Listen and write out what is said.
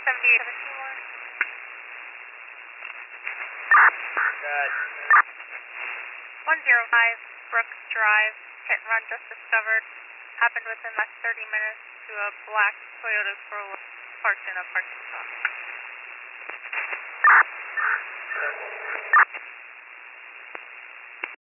78 Good. 105 Brooks Drive, hit and run just discovered. Happened within the last 30 minutes to a black Toyota Corolla parked in a parking spot.